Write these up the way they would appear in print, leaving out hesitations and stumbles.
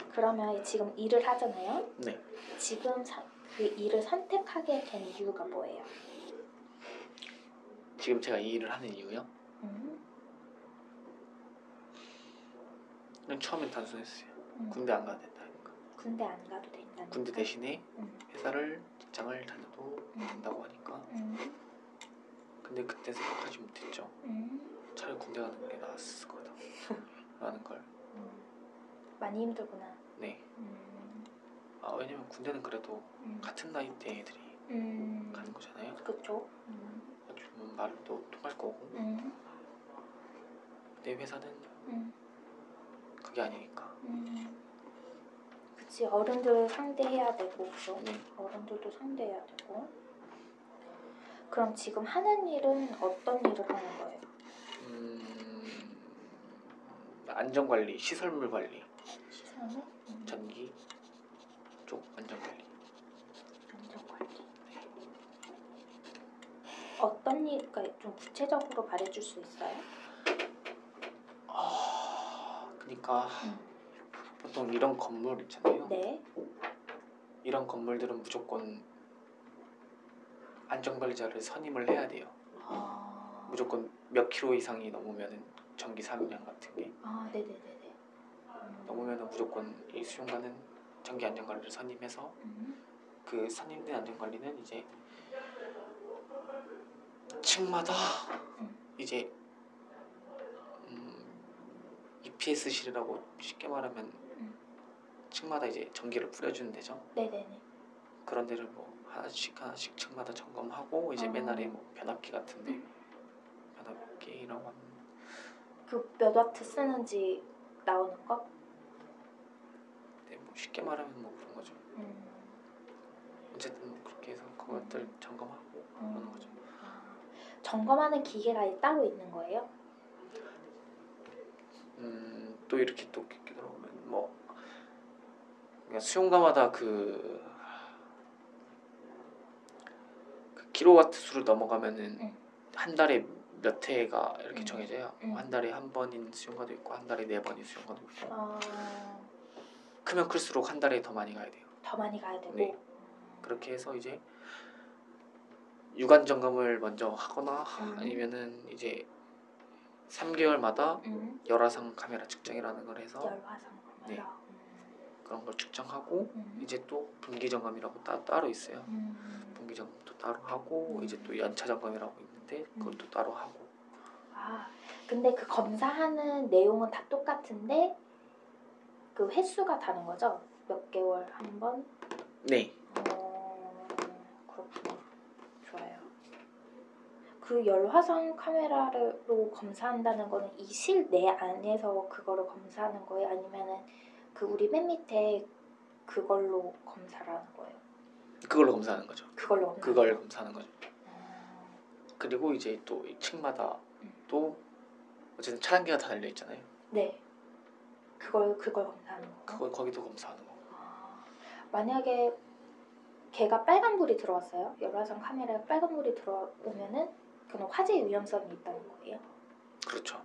그러면 지금 일을 하잖아요. 네. 지금 그 일을 선택하게 된 이유가 뭐예요? 지금 제가 이 일을 하는 이유요? 그냥 처음엔 단순했어요. 군대 안 가도 된다니까. 군대 안 가도 된다니까? 군대 대신에 회사를 직장을 다녀도 된다고 하니까. 근데 그때 생각하지 못했죠. 차라리 군대 가는 게 나았을 거다 라는 걸. 많이 힘들구나. 네. 왜냐면 군대는 그래도 같은 나이대 애들이 가는 거잖아요. 그쵸. 좀 말도 통할 거고. 내 회사는 그게 아니니까. 그치, 어른들 상대해야 되고, 그죠? 네. 어른들도 상대해야 되고. 그럼 지금 하는 일은 어떤 일을 하는 거예요? 안전관리, 시설물 관리. 시설물? 전기 쪽 안전관리. 안전관리. 어떤 일, 그러니까 좀 구체적으로 말해줄 수 있어요? 그러니까 보통 이런 건물 있잖아요. 네. 이런 건물들은 무조건 안전관리자를 선임을 해야 돼요. 무조건 몇 킬로 이상이 넘으면 전기 사용량 같은 게 네네네네. 넘으면 무조건 이 수용관은 전기 안전관리를 선임해서 그 선임된 안전관리는 이제 층마다 이제 EPS실이라고 쉽게 말하면 층마다 이제 전기를 뿌려주는 데죠. 네네네. 그런 데를 뭐 하나씩 층마다 점검하고 이제 맨날에 뭐 변압기 같은데 변압기라고 하면 그 몇 와트 쓰는지 나오는 거? 네, 뭐 쉽게 말하면 뭐 그런 거죠. 어쨌든 뭐 그렇게 해서 그것들 점검하고 그러는 거죠. 점검하는 기계가 따로 있는 거예요? 또 이렇게 또 들어보면 뭐 그러니까 수용가마다 그 킬로와트 수를 넘어가면은 한 달에 몇 회가 이렇게 정해져요. 한 달에 한 번인 수용가도 있고 한 달에 4번인 수용가도 있고. 크면 클수록 한 달에 더 많이 가야 돼요. 더 많이 가야 되고. 네. 그렇게 해서 이제 유관 점검을 먼저 하거나 아니면은 이제 3개월마다 열화상 카메라 측정이라는 걸 해서 열화상 카메라. 네. 그런 걸 측정하고 이제 또 분기 점검이라고 따로 있어요. 분기 점검도 따로 하고 이제 또 연차 점검이라고 있는데 그것도 따로 하고. 근데 그 검사하는 내용은 다 똑같은데 그 횟수가 다른 거죠? 몇 개월 한 번? 네. 그렇구나. 좋아요. 그 열화상 카메라로 검사한다는 거는 이 실 내 안에서 그거를 검사하는 거예요? 아니면은 그 우리 맨 밑에 그걸로 검사를 하는 거예요? 그걸로 검사하는 거죠. 그걸 검사하는 거죠. 그리고 이제 또 이 층마다 또 어쨌든 차단기가 다 달려 있잖아요. 네. 그걸 검사하는 거. 거기도 검사하는 거. 만약에 걔가 빨간불이 들어왔어요. 열화상 카메라에 빨간불이 들어오면은 그건 화재 위험성이 있다는 거예요. 그렇죠.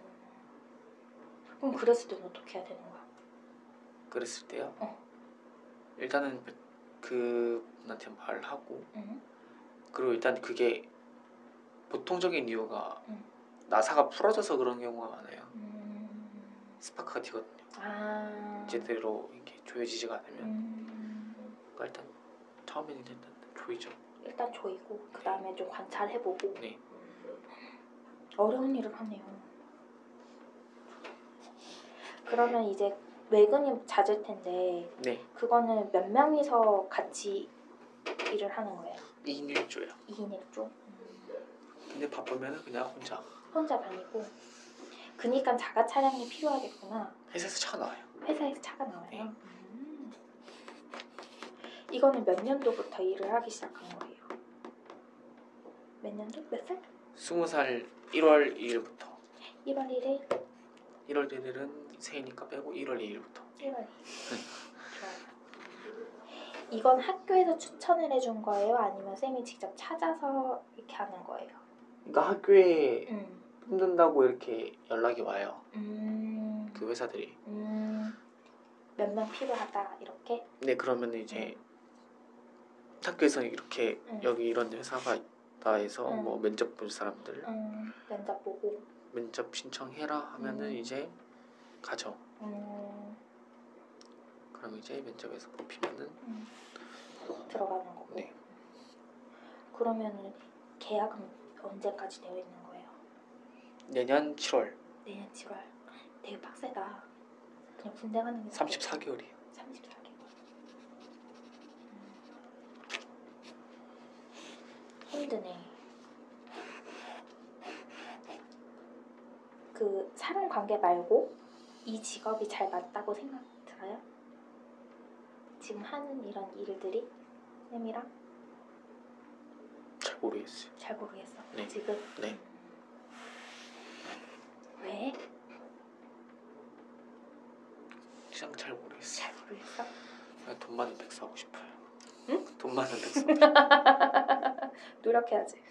그럼 그랬을 때는 어떻게 해야 되는 거야? 그랬을 때요? 일단은 그분한테 말하고 그리고 일단 그게 보통적인 이유가 나사가 풀어져서 그런 경우가 많아요. 스파크가 튀거든요. 제대로 이렇게 조여지지가 않으면. 그러니까 일단 처음에는 일단 조이죠. 일단 조이고 그 다음에 좀 관찰해보고. 네. 어려운 일을 하네요. 그러면 이제 외근이 잦을 텐데 네. 그거는 몇 명이서 같이 일을 하는 거예요? 2인 1조요. 2인 1조? 근데 바쁘면 그냥 혼자 다니고. 그니까 자가 차량이 필요하겠구나. 회사에서 차가 나와요. 회사에서 차가 나와요? 네. 이거는 몇 년도부터 일을 하기 시작한 거예요? 몇 년도? 몇 살? 20살 1월 2일부터. 1월 1일? 1월 1일은 새해니까 빼고 1월 2일부터. 1월 2일. 좋아요. 이건 학교에서 추천을 해준 거예요? 아니면 쌤이 직접 찾아서 이렇게 하는 거예요? 그러니까 학교에 뽑는다고 이렇게 연락이 와요. 그 회사들이. 몇 명 필요하다 이렇게. 네, 그러면 이제 학교에서는 이렇게 여기 이런 회사가 있다 해서 뭐 면접 볼 사람들 면접 보고 면접 신청해라 하면은 이제 가죠. 그럼 이제 면접에서 뽑히면은 들어가는 거고. 네. 그러면은 계약은 언제까지 되어 있는 거예요? 내년 7월. 내년 7월. 되게 빡세다. 그냥 군대 가는 게 34개월이에요. 34개월. 힘드네. 그 사람 관계 말고 이 직업이 잘 맞다고 생각 들어요? 지금 하는 이런 일들이 쌤이랑? 잘 모르겠어요. 잘 모르겠어. 네. 지금? 네. 왜? 그냥 잘 모르겠어요. 잘 모르겠어? 그냥 돈 많은 백수 하고 싶어요. 응? 돈 많은 백수. 노력해야지.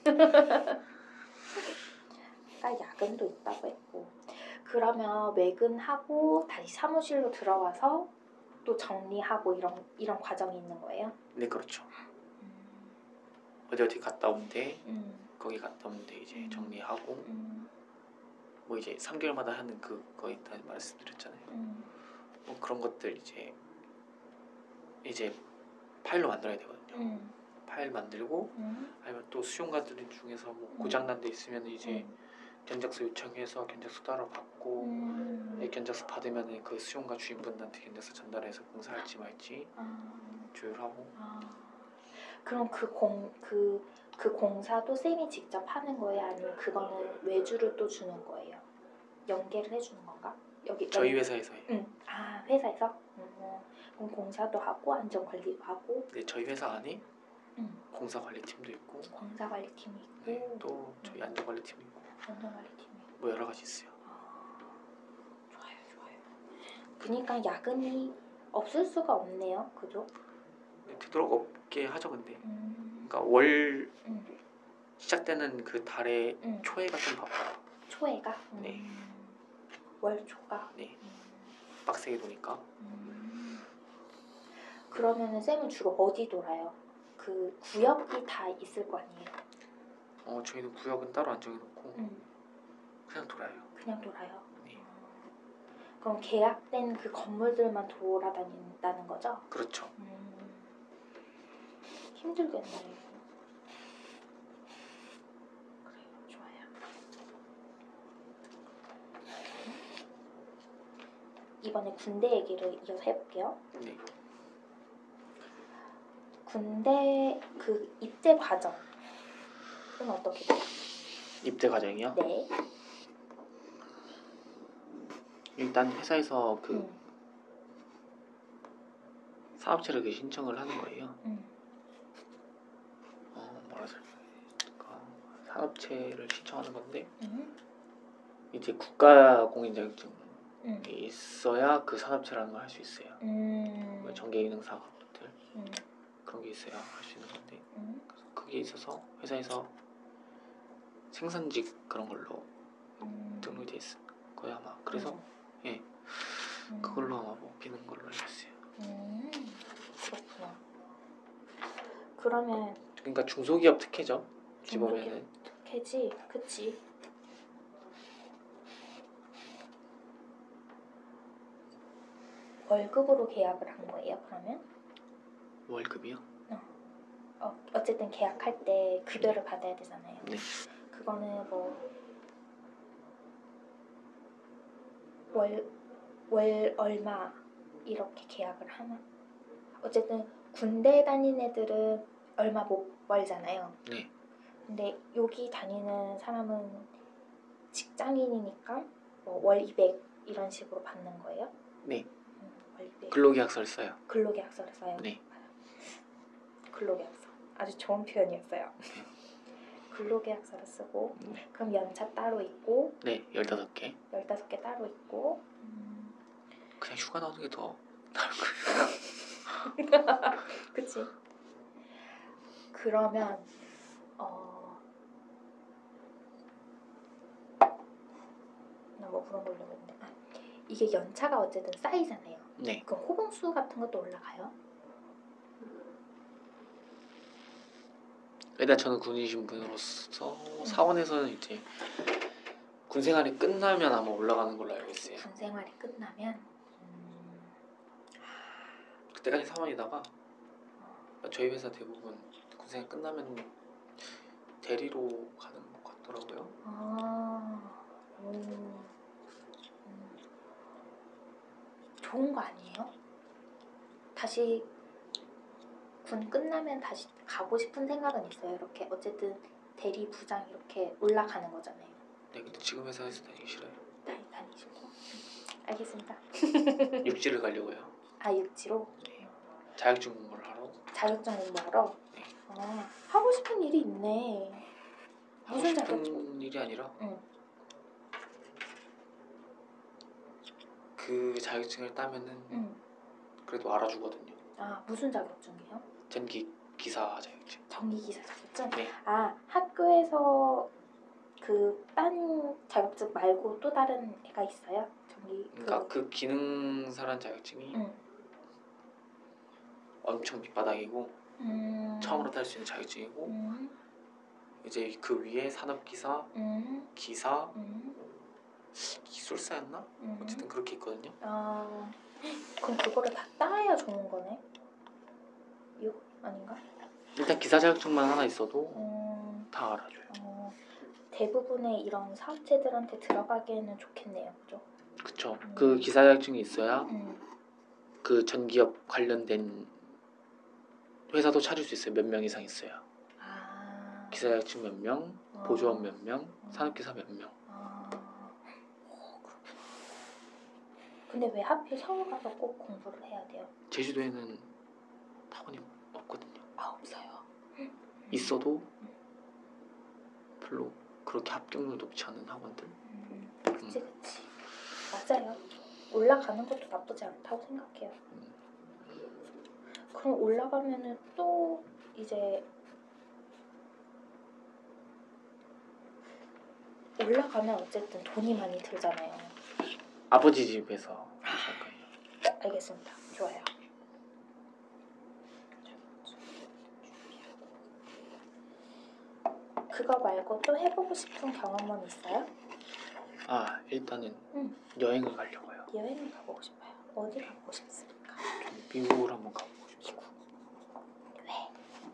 아까 야근도 있다고 했고. 그러면 외근하고 다시 사무실로 들어와서 또 정리하고 이런 과정이 있는 거예요? 네, 그렇죠. 어디 갔다 온데 거기 갔다 온데 이제 정리하고 뭐 이제 3개월마다 하는 그거 있다는 말씀드렸잖아요. 뭐 그런 것들 이제 파일로 만들어야 되거든요. 파일 만들고 아니면 또 수용가들 중에서 뭐 고장난 데 있으면 이제 견적서 요청해서 견적서 따로 받고 견적서 받으면 그 수용가 주인분한테 견적서 전달해서 공사할지 말지 조율하고. 그럼 그 공사도 쌤이 직접 하는 거예요? 아니면 그거는 외주를 또 주는 거예요? 연계를 해주는 건가? 여기 저희 회사에서 해요. 아, 회사에서? 그럼 공사도 하고 안전관리도 하고. 네, 저희 회사 안에 공사관리팀도 있고 공사관리팀이 있고 네, 또 저희 안전관리팀이 있고 안전관리팀이 있고 뭐 여러 가지 있어요. 좋아요. 그러니까 야근이 없을 수가 없네요. 그죠? 네, 되도록 없게 하죠. 근데 그러니까 월 시작되는 그 달의 초에가 좀 바빠요. 초에가? 네. 월 초가? 네. 빡세게 도니까. 그러면은 쌤은 주로 어디 돌아요? 그 구역이 다 있을 거 아니에요? 저희는 구역은 따로 안 정해놓고 그냥 돌아요. 그냥 돌아요? 네. 그럼 계약된 그 건물들만 돌아다닌다는 거죠? 그렇죠. 힘들겠네. 그래요, 좋아요. 이번에 군대 얘기를 이어서 해볼게요. 네. 군대 그 입대 과정은 어떻게 돼요? 입대 과정이요? 네. 일단 회사에서 그 사업체를 그 신청을 하는 거예요. 뭐라 설명할까? 사업체를 신청하는 건데 이제 국가 공인 자격증이 있어야 그 사업체라는 걸 할 수 있어요. 뭐 전개 기능 사업들 그런 게 있어야 할 수 있는 건데 그래서 그게 있어서 회사에서 생산직 그런 걸로 등록이 돼 있을 거예요 아마. 그래서 예 그걸로 아마 뽑히는 걸로 알고 있어요. 그렇구나. 그러면 그러니까 중소기업 특혜죠. 어찌 보면은. 특혜지, 그치? 월급으로 계약을 한 거예요, 그러면? 월급이요? 어쨌든 계약할 때 급여를 받아야 되잖아요. 네. 그거는 뭐 월 얼마 이렇게 계약을 하나? 어쨌든 군대 다니는 애들은 얼마 못 벌잖아요. 네. 근데 여기 다니는 사람은 직장인이니까 뭐 월 200 이런 식으로 받는 거예요? 네. 월 200. 근로계약서를 써요. 근로계약서를 써요. 네. 근로계약서. 아주 좋은 표현이었어요. 근로계약서를 쓰고 그럼 연차 따로 있고 네, 15개. 15개 따로 있고 그냥 휴가 나오는 게 더 나을 거예요. 그치? 그러면 나 뭐 물어보려고 했는데 이게 연차가 어쨌든 쌓이잖아요. 네. 그럼 호봉수 같은 것도 올라가요? 일단 저는 군인 신분으로서 사원에서는 이제 군 생활이 끝나면 아마 올라가는 걸로 알고 있어요. 군 생활이 끝나면? 그때까지 사원이다가 저희 회사 대부분 군 생활 끝나면 대리로 가는 것 같더라고요. 좋은 거 아니에요? 다시 군 끝나면 다시 가고 싶은 생각은 있어요. 이렇게 어쨌든 대리 부장 이렇게 올라가는 거잖아요. 네, 근데 지금 회사에서 다니기 싫어요. 다니시고. 알겠습니다. 육지를 가려고요. 아, 육지로? 네. 자격증 공부를 하러. 자격증 공부하러? 네. 하고 싶은 일이 있네. 하고 무슨 싶은 자격증? 일이 아니라 응. 그 자격증을 따면은 그래도 알아주거든요. 아, 무슨 자격증이요? 전기 기사 자격증. 전기기사 자격증? 네. 아, 학교에서 그 딴 자격증 말고 또 다른 애가 있어요? 그러니까 그 기능사란 자격증이 엄청 밑바닥이고 처음으로 딸 수 있는 자격증이고 이제 그 위에 산업기사, 기사, 기술사였나? 어쨌든 그렇게 있거든요. 그럼 그거를 다 따야 좋은 거네? 아닌가? 일단 기사 자격증만 하나 있어도 다 알아줘요. 대부분의 이런 사업체들한테 들어가기에는 좋겠네요, 그죠? 그쵸. 그 기사 자격증이 있어야 그 전기업 관련된 회사도 차릴 수 있어요. 몇 명 이상 있어요. 기사 자격증 몇 명, 보조원 몇 명, 산업기사 몇 명. 근데 왜 하필 서울 가서 꼭 공부를 해야 돼요? 제주도에는 학원이 없거든요. 없어요? 있어도 별로 그렇게 합격률 높지 않은 학원들. 그치. 맞아요. 올라가는 것도 나쁘지 않다고 생각해요. 그럼 올라가면은 또 이제 올라가면 어쨌든 돈이 많이 들잖아요. 아버지 집에서 살 거예요. 알겠습니다. 좋아요. 그거 말고 또 해보고 싶은 경험은 있어요? 일단은 여행을 가려고요. 여행을 가보고 싶어요. 어디 가보고 싶습니까? 미국을 한번 가보고 싶어요. 미국. 왜?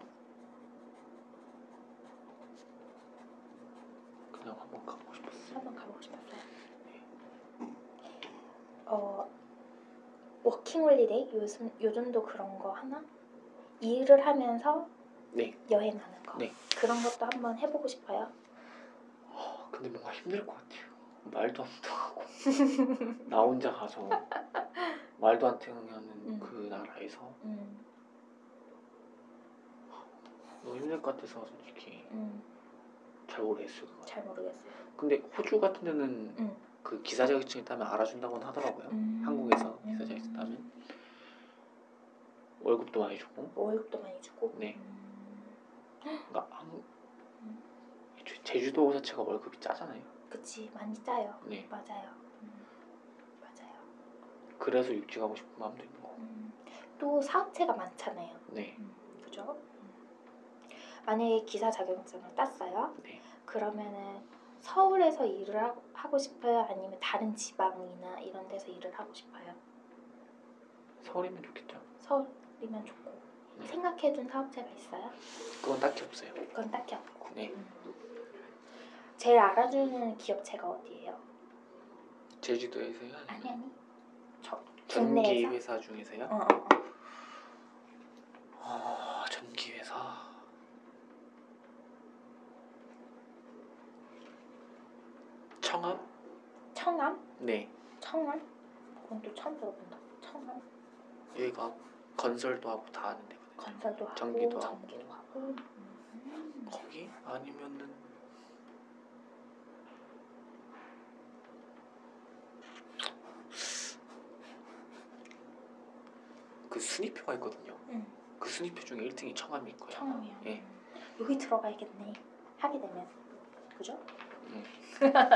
그냥 한번 가보고 싶었어요. 한번 가보고 싶었어요. 워킹홀리데이? 요즘도 그런 거 하나? 일을 하면서 여행하는 거. 네. 그런 것도 한번 해보고 싶어요. 근데 뭔가 힘들 것 같아요. 말도 안 통하고 나 혼자 가서 말도 안 통하는 그 나라에서 너무 힘들 것 같아서 솔직히 잘 모르겠어요. 잘 모르겠어요. 근데 호주 같은 데는 그 기사 자격증 따면 알아준다고는 하더라고요. 한국에서 기사 자격증 따면 월급도 많이 주고. 월급도 많이 주고? 네. 그러니까 제주도 자체가 월급이 짜잖아요. 그치, 많이 짜요. 네. 맞아요. 맞아요. 그래서 육지 가고 싶은 마음도 있는 거고. 또 사업체가 많잖아요. 네. 그죠? 만약에 기사 자격증을 땄어요. 네. 그러면은 서울에서 일을 하고 싶어요? 아니면 다른 지방이나 이런 데서 일을 하고 싶어요? 서울이면 좋겠죠. 서울이면 좋고. 생각해둔 사업체가 있어요? 그건 딱히 없어요. 그건 딱히 없고. 네. 제일 알아주는 기업체가 어디예요? 제주도에서요? 아니. 전기 회사 중에서요? 전기 회사. 청암? 청암? 네. 청암? 그건 또 처음 들어본다. 청암. 여기가 건설도 하고 다 하는 데거든요. 건설도 하고 전기도 하고. 거기? 아니면은 그 순위표가 있거든요. 그 순위표 중에 1등이 청암일 거예요. 청암이요? 예. 여기 들어가야겠네. 하게 되면. 그죠?